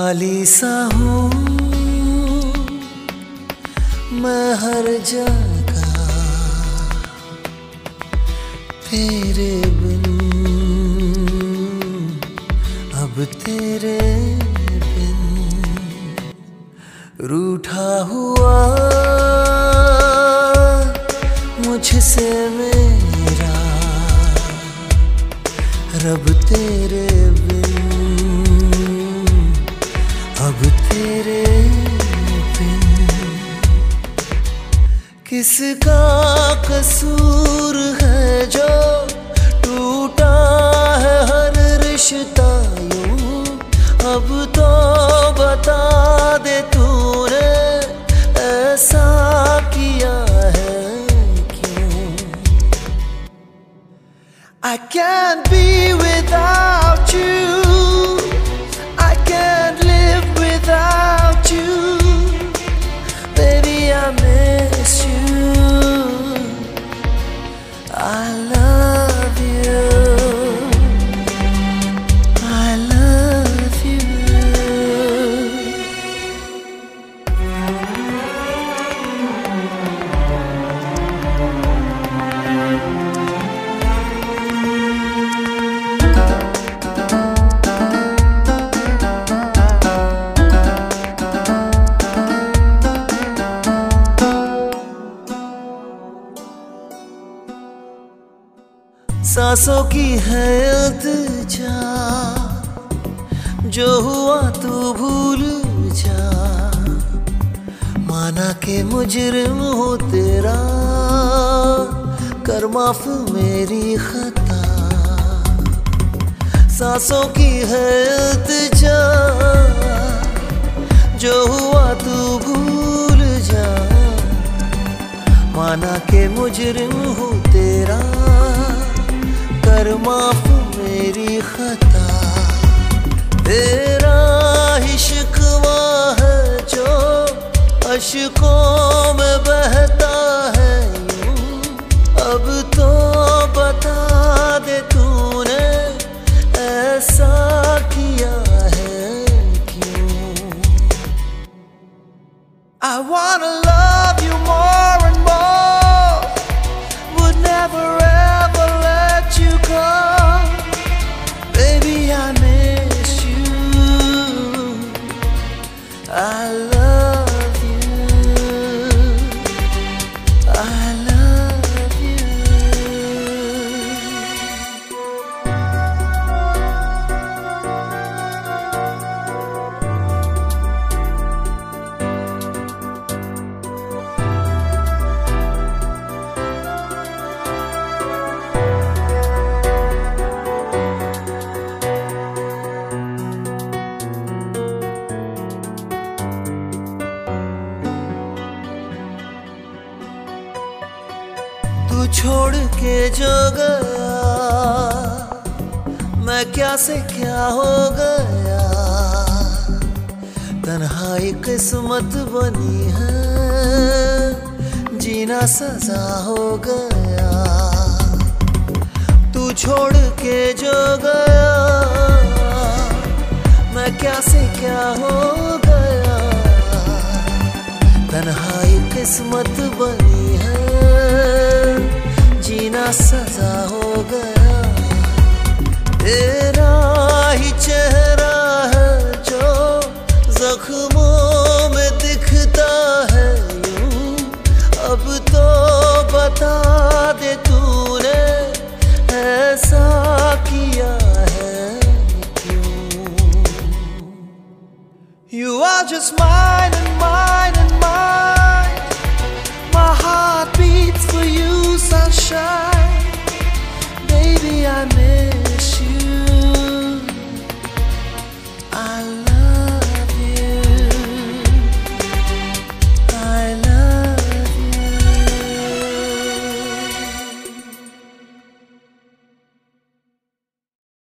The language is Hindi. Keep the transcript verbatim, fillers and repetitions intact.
खाली सा हूँ मैं हर जगह तेरे बिन, अब तेरे बिन रूठा हुआ मुझसे मेरा रब तेरे बिन, अब तेरे बिन किसका कसूर है जो टूटा है हर रिश्ता यूं। अब तो बता दे तूने ऐसा किया है क्यों। I can't be without you, I can't live without you, baby I miss you, I love you, I love you. सांसों की है इल्तिजा, जो हुआ तू भूल जा, माना के मुजरिम हो तेरा, कर माफ मेरी खता। सांसों की है इल्तिजा, जो हुआ तू भूल जा, माना के मुजरिम हो तेरा, कर माफ मेरी खता। तेरा ही शिकवा है जो अश्कों में बहता है यूं। अब तो बता दे तूने ऐसा किया है क्यों। I wanna love you more and more, would never ever let you go, baby I miss you, I love you, I love you. तू छोड़ के जो गया, मैं क्या से क्या हो गया, तन्हाई किस्मत बनी है, जीना सजा हो गया। तू छोड़ के जो गया, मैं क्या से क्या हो गया, तन्हाई किस्मत बनी है, जीना सजा हो गया। तेरा ही चेहरा है जो जख्मों में दिखता है यूं। अब तो बता दे तूने ऐसा किया है क्यों। You are just mine and mine and mine, my heart beats for you, sunshine, baby I miss